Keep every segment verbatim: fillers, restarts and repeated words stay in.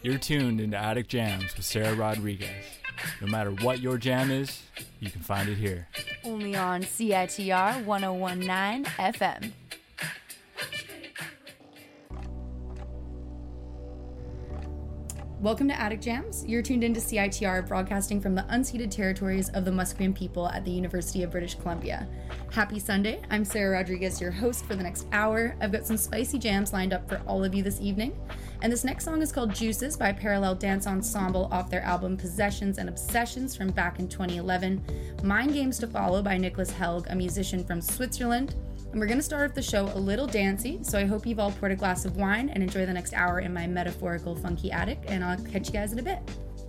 You're tuned into Attic Jams with Sarah Rodriguez. No matter what your jam is, you can find it here. Only on C I T R one oh one point nine F M. Welcome to Attic Jams. You're tuned into C I T R, broadcasting from the unceded territories of the Musqueam people at the University of British Columbia. Happy Sunday. I'm Sarah Rodriguez, your host for the next hour. I've got some spicy jams lined up for all of you this evening. And this next song is called Juices by Parallel Dance Ensemble off their album Possessions and Obsessions from back in twenty eleven. Mind Games to Follow by Nicholas Helg, a musician from Switzerland. And we're going to start off the show a little dancey, so I hope you've all poured a glass of wine and enjoy the next hour in my metaphorical funky attic, and I'll catch you guys in a bit.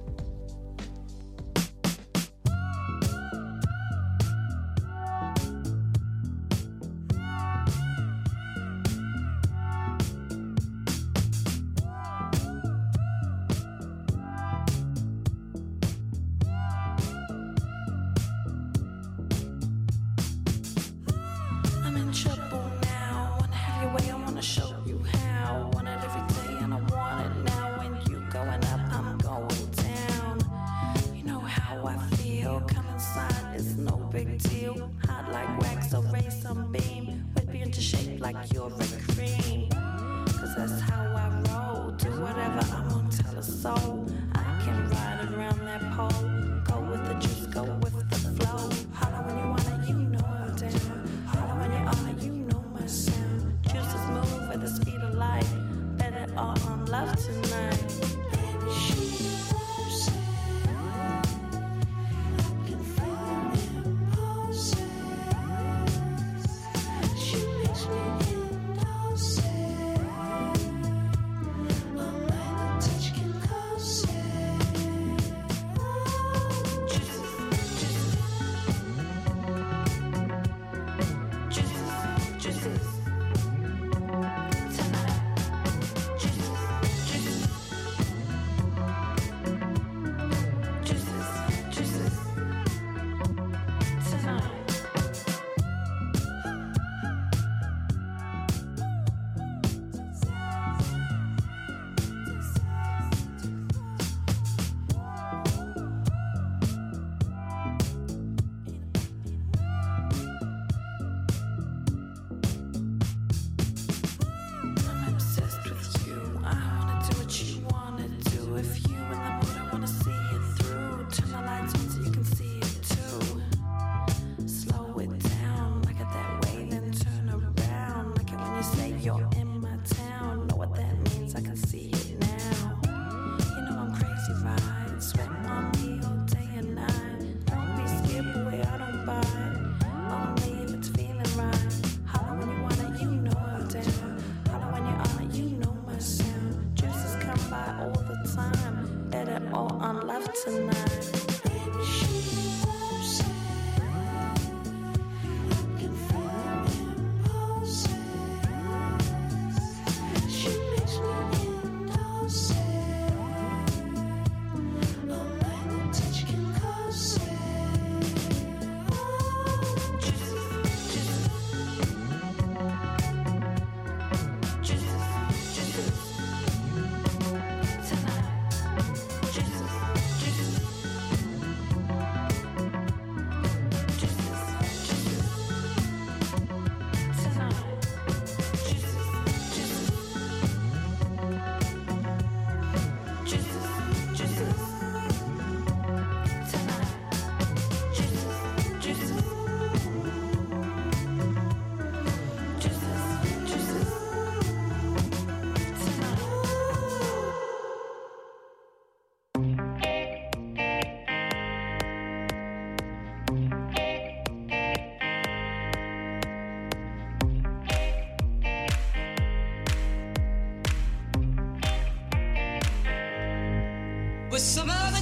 With some other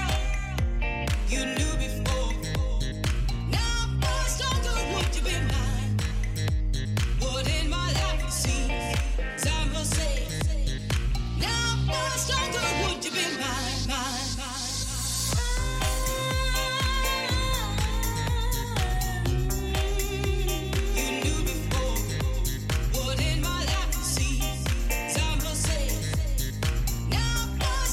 girl you knew before. Now, boy, so good, would you be mine? What in my life it seems time will say. Now, boy, so good, would you be mine, mine, mine? What in my life it seems time will say. Now, boy,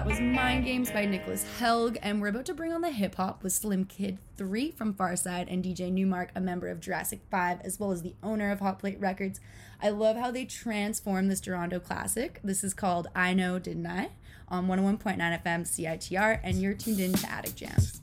That was Mind Games by Nicholas Helg, and we're about to bring on the hip hop with Slim Kid three from Farside and D J Newmark, a member of Jurassic five, as well as the owner of Hot Plate Records. I love how they transformed this Durando classic. This is called I Know, Didn't I? On one oh one point nine F M C I T R, and you're tuned in to Attic Jams.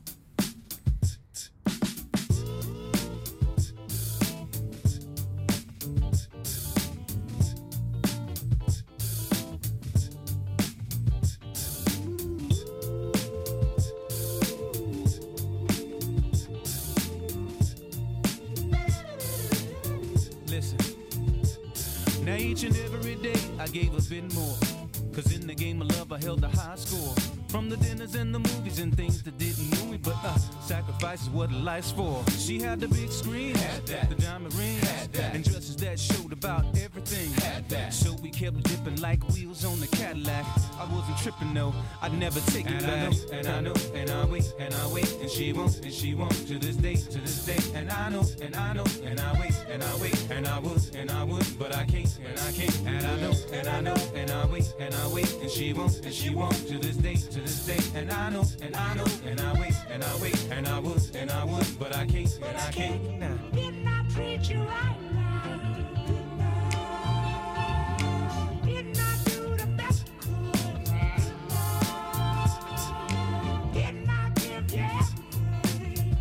Now each and every day I gave a bit more, cause in the game of love I held a high score. From the dinners and the movies and things that didn't move me, but uh, sacrifice is what life's for. She had the big screen, had that. The diamond ring, had that. And dresses that showed about everything, had that. So we kept dipping like wheels on the Cadillac. I wasn't tripping though, I'd never take it and back. I know, and I know, and I wait, and I wait, and she won't, and she won't, to this day, to this day. And I know, and I know, and I wait, and I wait, and I would, and I would, but I can't, and I can't. And I know, and I know, and I wait, and I wait, and she won't, and she won't, to this day, to this day. And I know, and I know, and I wait, and I wait, and I would, and I would, but I can't, and I can't now. Didn't I treat you right now? Didn't I do the best I could? Didn't I give you everything?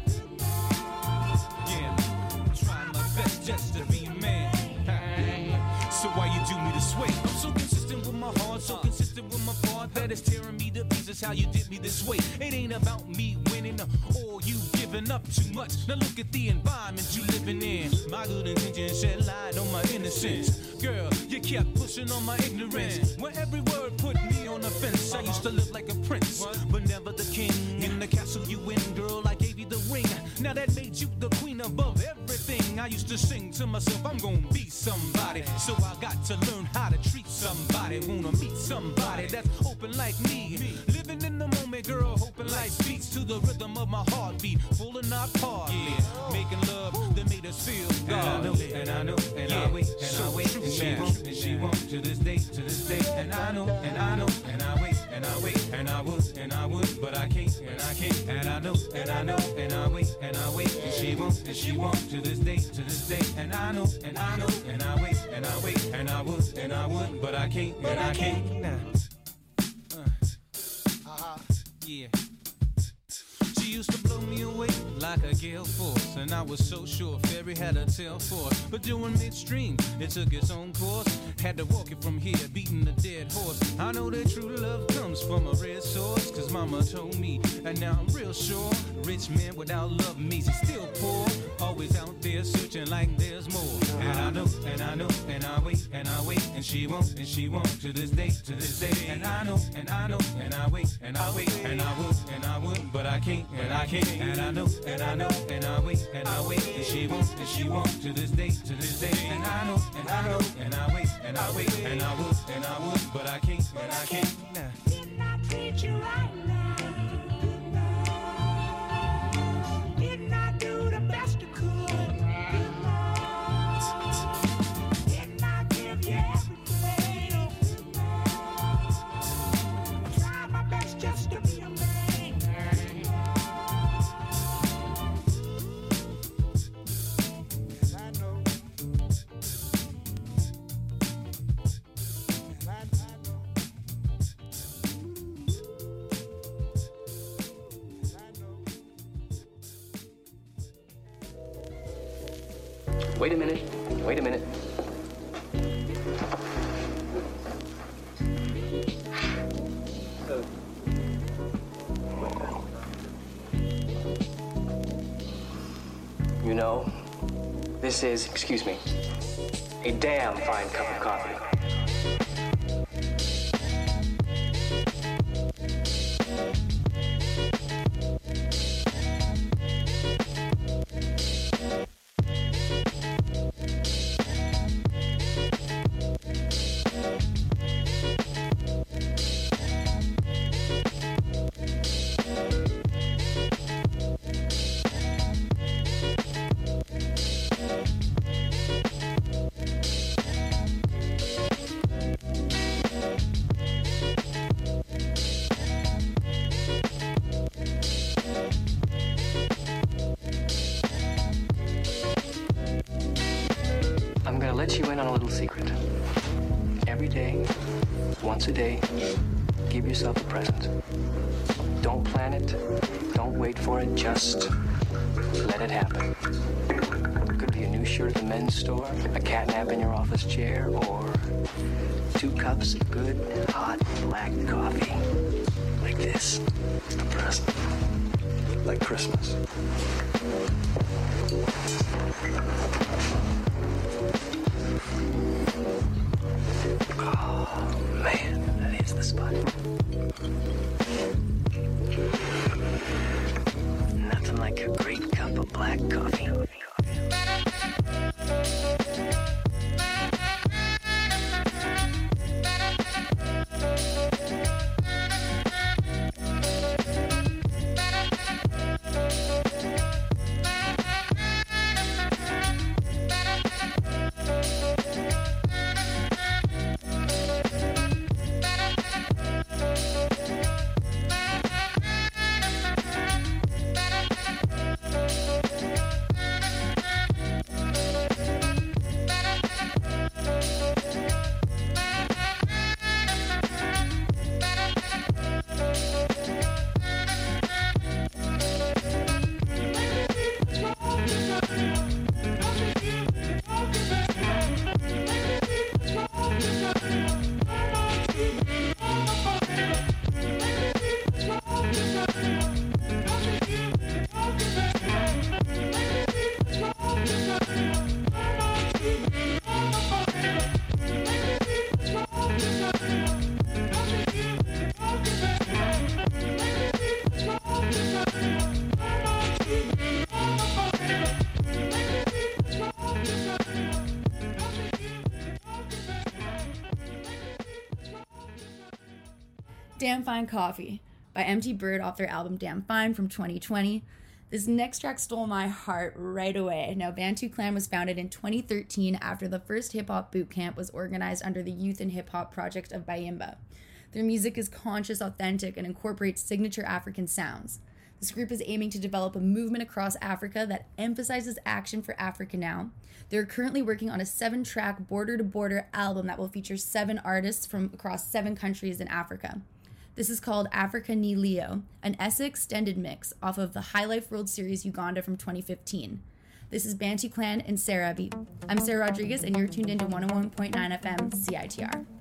Yeah, I'm trying my best just to be a man. So why you do me this way? I'm so consistent with my heart, so consistent with my part that it's tearing me to pieces how you did me this way. It ain't about me winning or you giving up too much. Now look at the environment you living in. My good intentions shed light on my innocence. Girl, you kept pushing on my ignorance. When every word put me on the fence, I used to live like a prince, but never the king. In the castle you in, girl, I gave you the ring. Now that made you the queen above everything. I used to sing to myself, I'm gonna be somebody. So I got to learn how to treat somebody. Wanna meet somebody that's open like me. Living in the moment, girl, hoping life beats to the rhythm of my heartbeat. Full and not partly. Yeah. Making love that made us feel godly. And I know, and I know, and yeah. I wait, and so I wait, and she won't, and she won't, to this day, to this day. And I know, and I know, and I wait, and I wait, and I would, and I would, but I can't, and I can't. And I know, and I know, and I wait, and I wait, and she won't, and she won't, to this day, to this day. And I know, and I know, and I wait, and I wait, and I would, and I would, but I can't, and I can't. Nah. Uh. Uh-huh. Yeah. She used to blow me away like a gale force, and I was so sure Fairy had a tail for it. But during midstream, it took its own course. Had to walk it from here, beating a dead horse. I know that true love comes from a red source, cause mama told me, and now I'm real sure. Rich man without love means he's still poor. Always out there searching like there's more. And I know, and I know, and I wait, and I wait, and she won't, and she won't, to this day, to this day. And I know, and I know, and I wait, and I wait, and I would, and I would, but I can't, and I can't. And I know, and I know, and I wait, and I wait, and she won't, and she won't, to this day, to this day. And I know, and I know, and I wait, and I wait, and I would, and I would, but I can't, and I can't. Nah. Didn't I treat you right now? Didn't I do the best I could? Didn't I give you everything? I tried my best just to be a man. And I know. And I, I know. And I know. Wait a minute. Wait a minute. You know, this is, excuse me, a damn fine cup of coffee. Once a day, give yourself a present. Don't plan it. Don't wait for it. Just let it happen. It could be a new shirt at the men's store, a cat nap in your office chair, or two cups of good, hot, black coffee. Like this. A present. Like Christmas. Oh, man, that is the spot. Nothing like a great cup of black coffee. Damn Fine Coffee by Empty Bird off their album Damn Fine from twenty twenty. This next track stole my heart right away. Now, Bantu Clan was founded in twenty thirteen after the first hip-hop boot camp was organized under the Youth and Hip-Hop Project of Bayimba. Their music is conscious, authentic, and incorporates signature African sounds. This group is aiming to develop a movement across Africa that emphasizes action for Africa now. They're currently working on a seven-track border-to-border album that will feature seven artists from across seven countries in Africa. This is called Africa Ni Leo, an essay extended mix off of the High Life World Series Uganda from twenty fifteen. This is Bantu Clan and Sarah Beat. I'm Sarah Rodriguez, and you're tuned into one oh one point nine F M C I T R.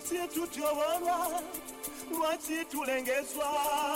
lwaki tutyobolwa lwaki tulengezwa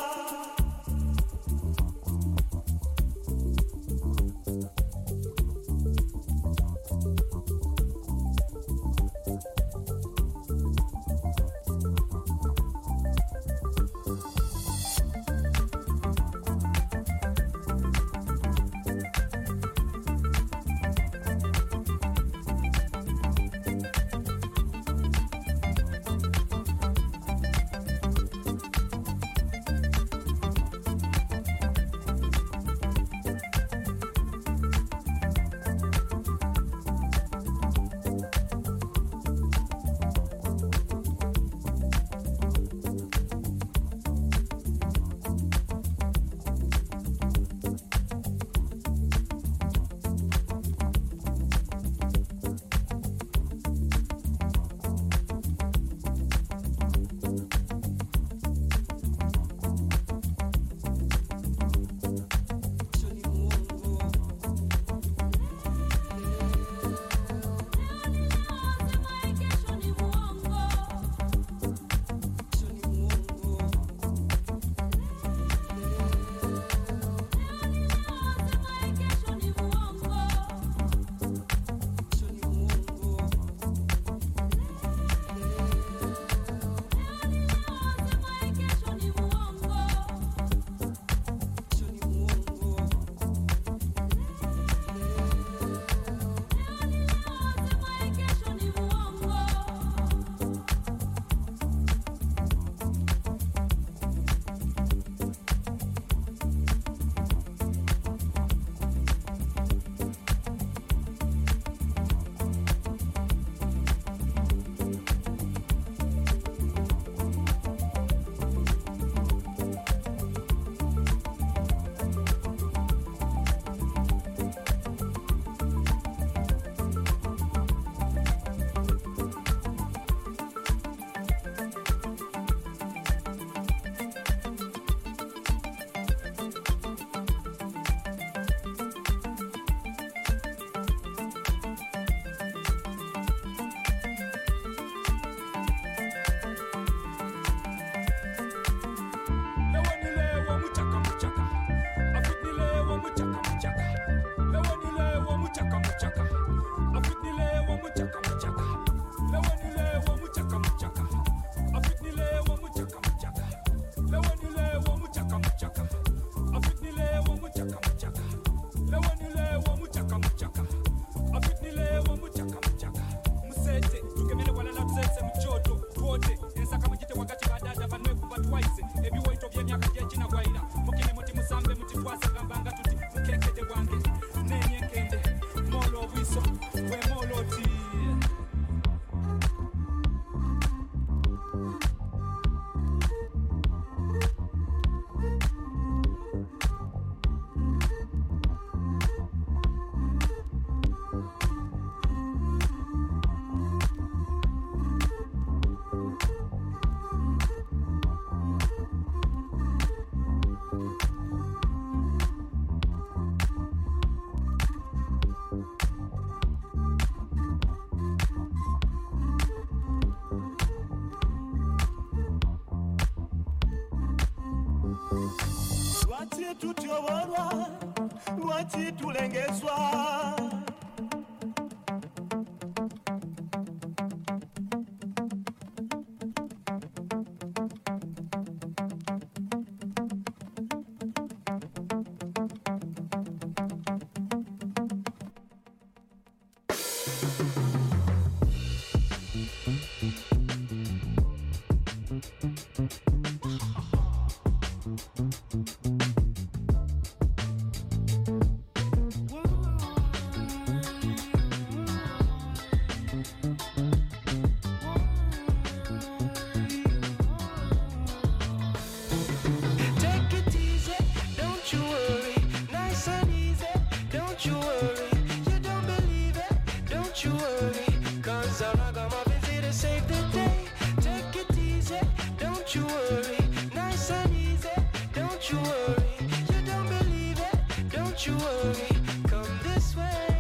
tutyobolwa lwaki tulengezwa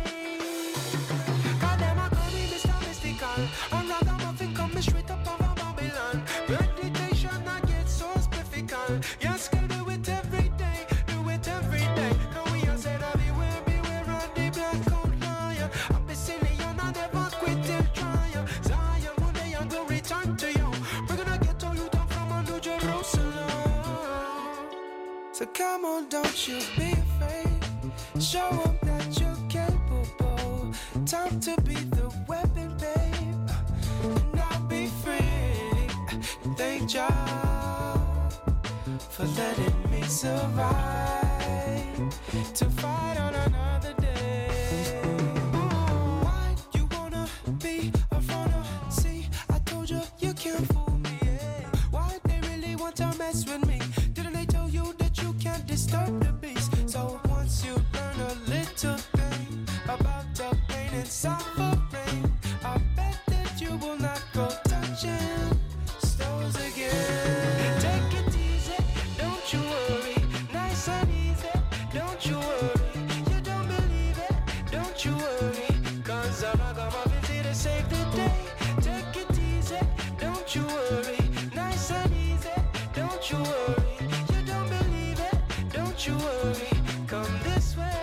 I'm rather muffin coming straight up off a So come on, don't you be afraid. Show them that you're capable. Time to be the weapon, babe. And I'll be free. Thank y'all for letting me survive to fight on another day. Why you wanna be a runner? See, I told you you can't fool me. Yeah. Why they really want to mess with me? Didn't they tell you that you can't disturb the beast? So once you learn a little thing about the pain and suffering, I bet that you will not go touching stones again. Take it easy, don't you worry. Nice and easy, don't you worry. You don't believe it, don't you worry. Cause I'm not gonna visit to save the day. Take it easy, don't you worry. Nice and easy, don't you worry. You don't believe it, don't you worry. Come this way.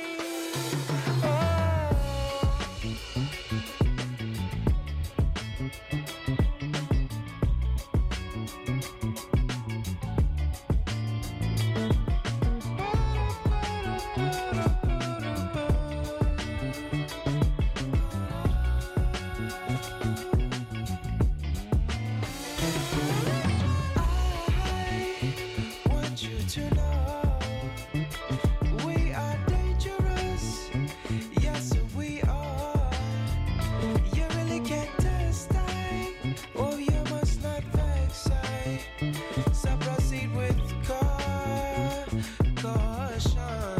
I want you to know we are dangerous. Yes, we are. You really can't test I. Oh, you must not vex I. So proceed with cau- caution.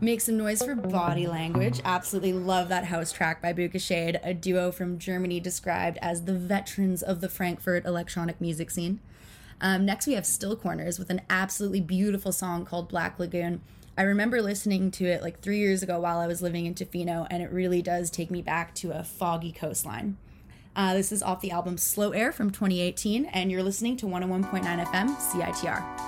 Make some noise for Body Language. Absolutely love that house track by Bukashade, a duo from Germany described as the veterans of the Frankfurt electronic music scene. Um, next, we have Still Corners with an absolutely beautiful song called Black Lagoon. I remember listening to it like three years ago while I was living in Tofino, and it really does take me back to a foggy coastline. Uh, this is off the album Slow Air from twenty eighteen, and you're listening to one oh one point nine F M C I T R.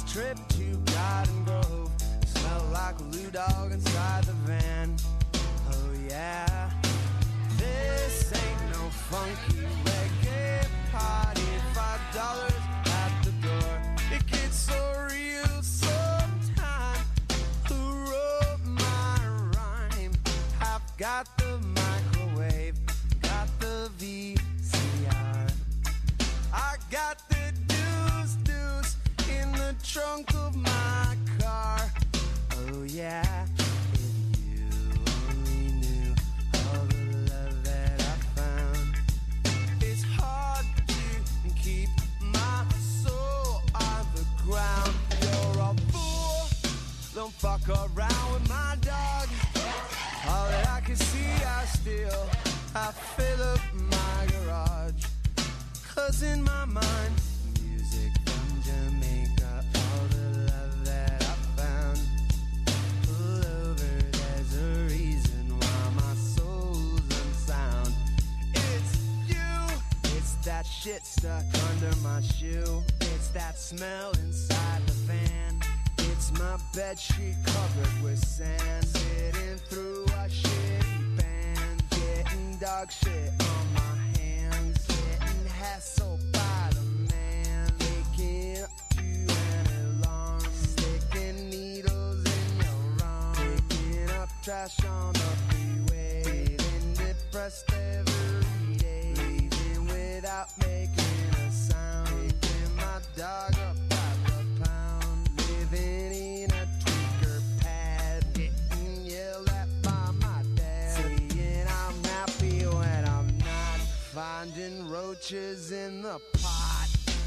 trip to Garden Grove. Smell like a blue dog inside the van. Oh yeah, this ain't no funky reggae party. Five dollars at the door. It gets so real sometimes. Who wrote my rhyme? I've got the microwave, got the V C R. I got the deuce deuce in the trunk of my car. Oh yeah, if you only knew all the love that I found. It's hard to keep my soul on the ground. You're a fool, don't fuck around with my dog. All that I can see I steal. I fill up my garage. Cause in my mind, music from Jamaica, all the love that I found. Pull over, there's a reason why my soul's unsound. It's you, it's that shit stuck under my shoe. It's that smell inside the van. It's my bedsheet covered with sand. Sitting through a shitty band. Getting dog shit on my hands. Getting hassled by the man. Waking up to an alarm. Sticking needles in your arm. Picking up trash on the freeway. Feeling depressed every day. Leaving without making a sound. Picking my dog up by the pound. Living in a tweaker pad. Getting yelled at by my dad. Saying I'm happy when I'm not. Finding roaches in the pot.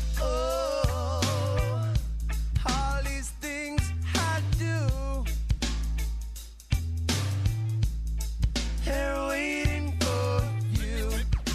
Oh, all these things I do. They're waiting for you.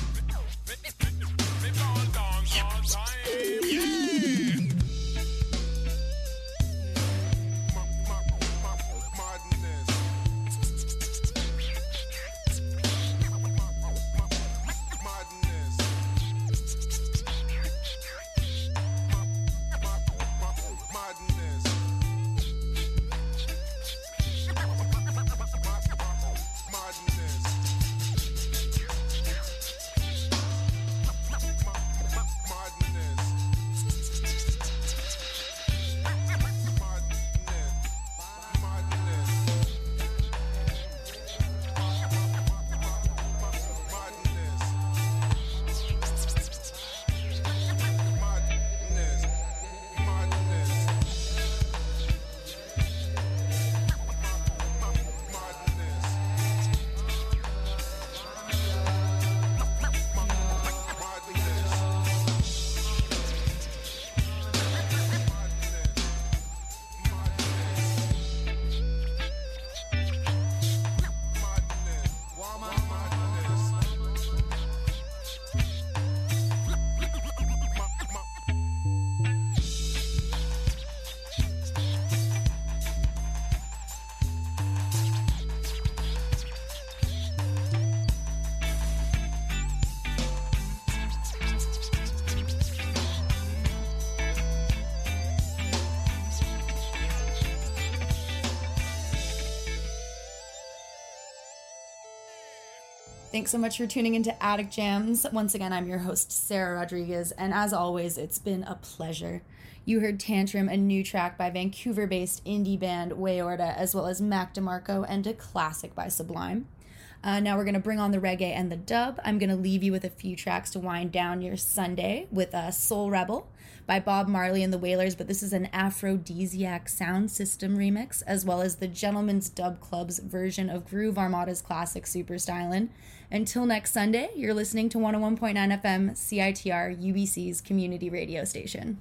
Thanks so much for tuning into Attic Jams. Once again, I'm your host, Sarah Rodriguez, and as always, it's been a pleasure. You heard Tantrum, a new track by Vancouver-based indie band Wayorta, as well as Mac DeMarco and a classic by Sublime. Uh, now we're going to bring on the reggae and the dub. I'm going to leave you with a few tracks to wind down your Sunday with uh, Soul Rebel by Bob Marley and the Wailers, but this is an Aphrodisiac sound system remix, as well as the Gentleman's Dub Club's version of Groove Armada's classic Super Stylin'. Until next Sunday, you're listening to one oh one point nine F M C I T R, U B C's community radio station.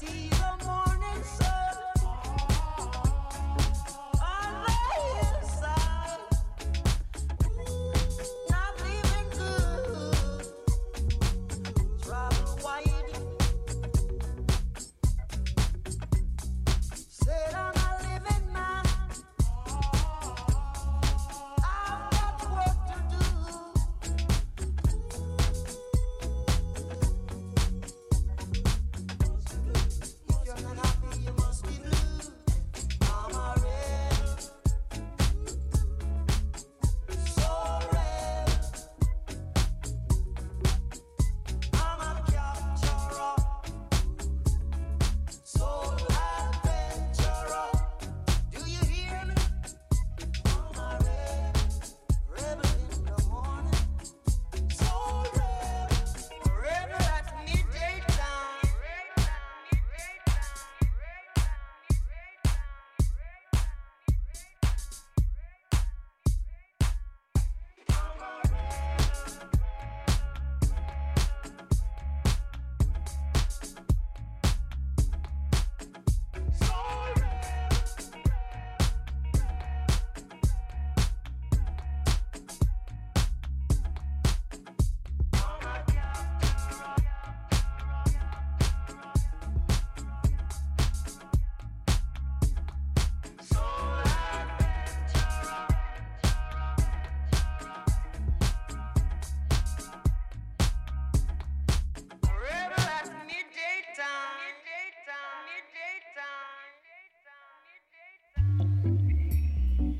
see the morning sun on the hillside. Not living good, travel wide. Said I'm a living man. I've got work to do. If you're not happy, you must be blue. I'm a rebel, so rebel. I'm a capturer, soul adventurer. Do you hear me? I'm a rebel, rebel in the morning, soul rebel, rebel at midday time. Rebel at midday time. Midday time. Midday time. Midday time.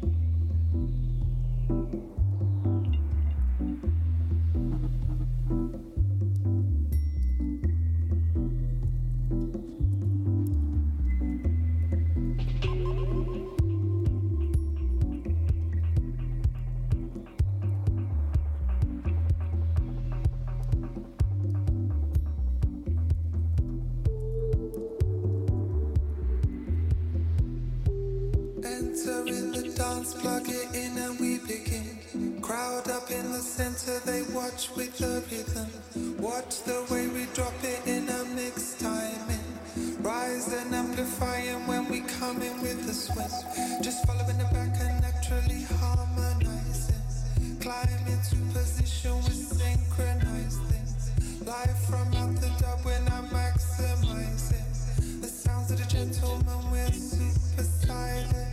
Enter in the dance, plug it in and we begin. Crowd up in the center, they watch with the rhythm. Watch the way we drop it in a mixed timing. Rise and amplifying when we come in with the swing. Just following the back and naturally harmonizing. Climb into position with synchronized things. Live from out the dub when I'm maximizing. The sounds of the gentleman, we're super silent.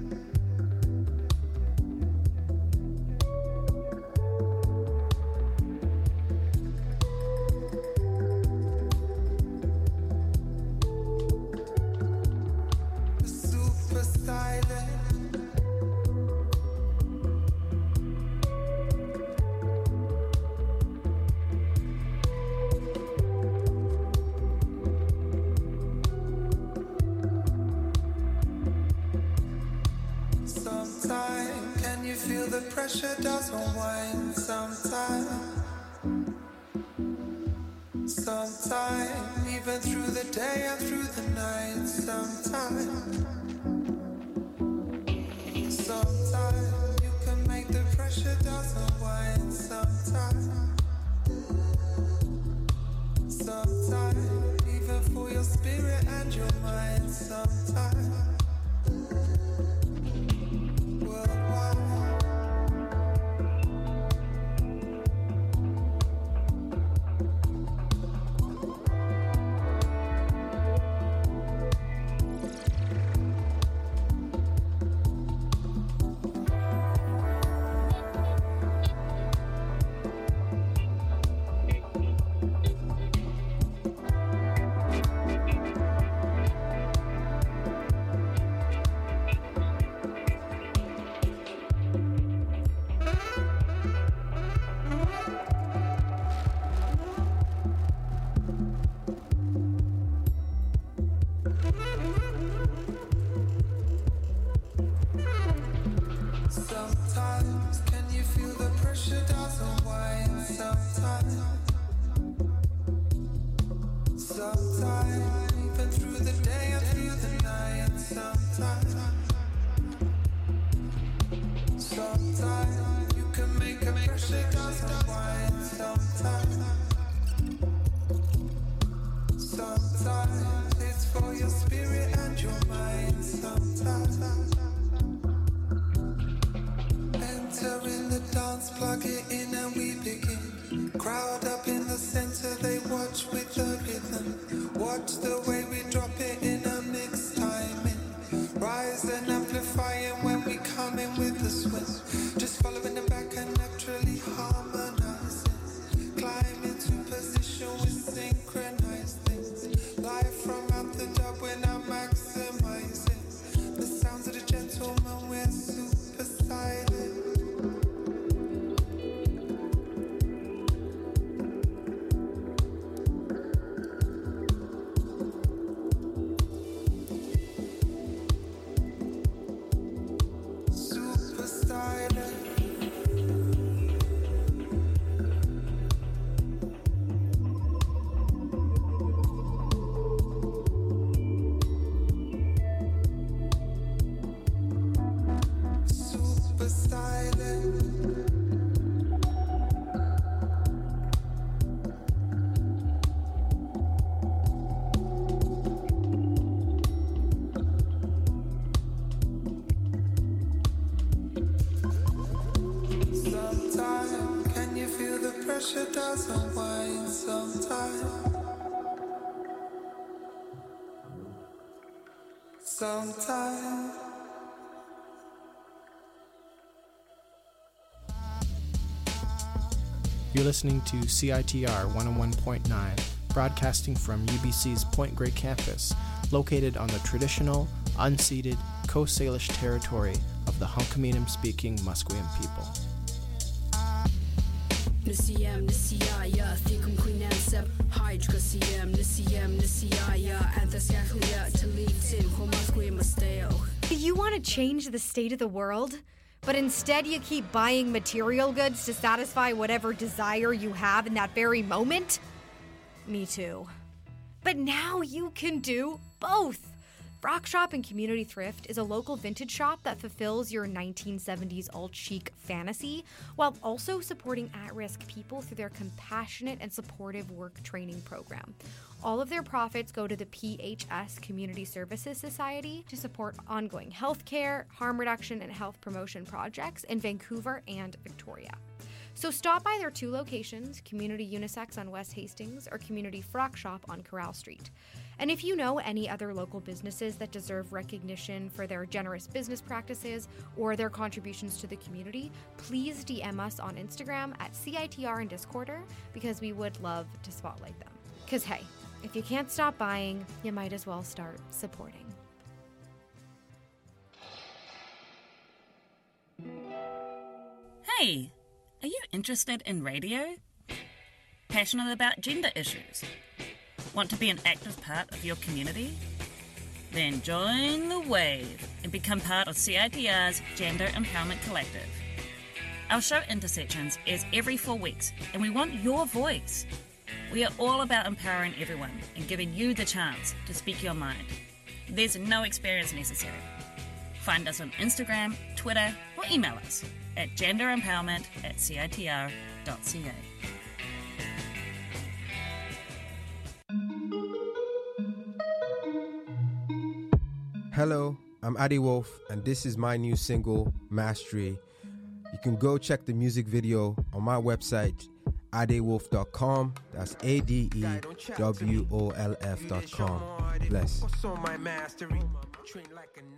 Super silent. Sometime, can you feel the pressure doesn't wind? Sometime, sometime, even through the day and through the night. Sometime, sometime, you can make the pressure doesn't wind. Sometime, sometime, even for your spirit and your mind. Sometime. Sometimes, can you feel the pressure doesn't wind? Sometimes, sometimes, even through the day and through the night. Sometimes, sometimes, you can make a pressure doesn't wind. Sometimes, sometimes, it's for your spirit and your mind sometimes. Enter in the dance, plug it in and we begin. Crowd up in the center, they watch with the rhythm. Watch the way we drop it in a mixed timing. Rise and amplifying when we come in with the swing. Just following the back and naturally harmonizing. Climb into position with synchronized things. Live from out the dub when I'm maximizing. The sounds of the gentleman, we're super silent. Doesn't wind sometimes. Sometimes. You're listening to C I T R one oh one point nine, broadcasting from U B C's Point Grey campus, located on the traditional, unceded Coast Salish territory of the Hunkaminam-speaking Musqueam people. Nisiyam nisiyaya thikum quinansep hydra siyam nisiyam nisiyaya anthasyakhlia talitin homasque masteo. You want to change the state of the world, but instead you keep buying material goods to satisfy whatever desire you have in that very moment? Me too. But now you can do both. Rock Shop and Community Thrift is a local vintage shop that fulfills your nineteen seventies alt-chic fantasy while also supporting at-risk people through their compassionate and supportive work training program. All of their profits go to the P H S Community Services Society to support ongoing healthcare, harm reduction, and health promotion projects in Vancouver and Victoria. So stop by their two locations, Community Unisex on West Hastings or Community Frock Shop on Corral Street. And if you know any other local businesses that deserve recognition for their generous business practices or their contributions to the community, please D M us on Instagram at C I T R and Discorder because we would love to spotlight them. Because hey, if you can't stop buying, you might as well start supporting. Hey, are you interested in radio? Passionate about gender issues? Want to be an active part of your community? Then join the wave and become part of C I T R's Gender Empowerment Collective. Our show Intersections airs every four weeks and we want your voice. We are all about empowering everyone and giving you the chance to speak your mind. There's no experience necessary. Find us on Instagram, Twitter, or email us at genderempowerment at C I T R dot C A. Hello, I'm Adi Wolf, and this is my new single, Mastery. You can go check the music video on my website, adi wolf dot com. That's A D E W O L F dot com. Bless. What's on my mastery? Train like an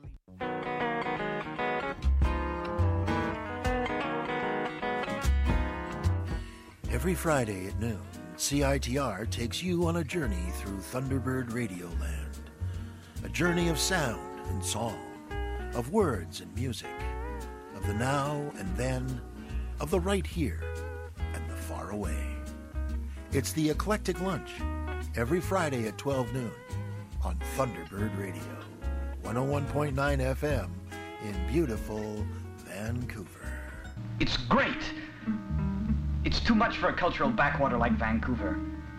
athlete. Every Friday at noon, C I T R takes you on a journey through Thunderbird Radio Land. A journey of sound and song, of words and music, of the now and then, of the right here and the far away. It's the Eclectic Lunch, every Friday at twelve noon on Thunderbird Radio, one oh one point nine F M in beautiful Vancouver. It's great! It's too much for a cultural backwater like Vancouver.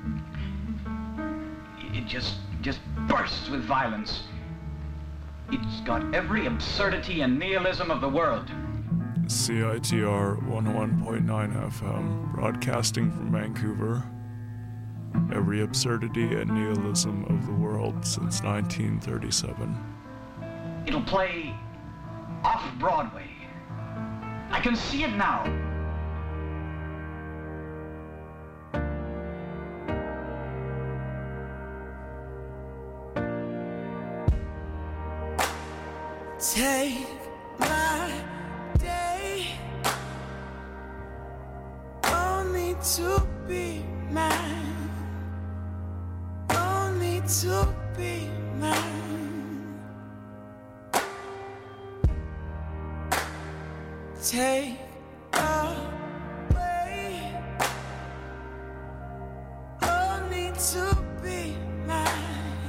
It just, just bursts with violence. It's got every absurdity and nihilism of the world. C I T R one oh one point nine F M, broadcasting from Vancouver. every absurdity and nihilism of the world since nineteen thirty-seven. It'll play off-Broadway. I can see it now. Take my day, only to be mine, only to be mine. Take away, only to be mine,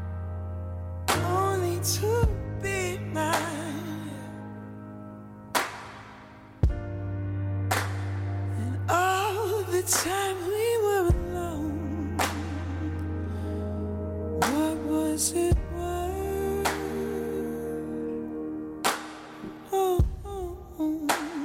only to be mine. And all the time we were alone, what was it worth? Oh, oh, oh.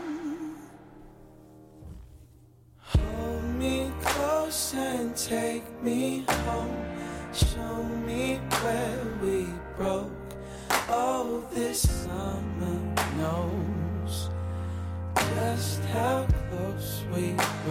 Hold me close and take me home. Show me where we broke. Oh, this summer knows just how close we were.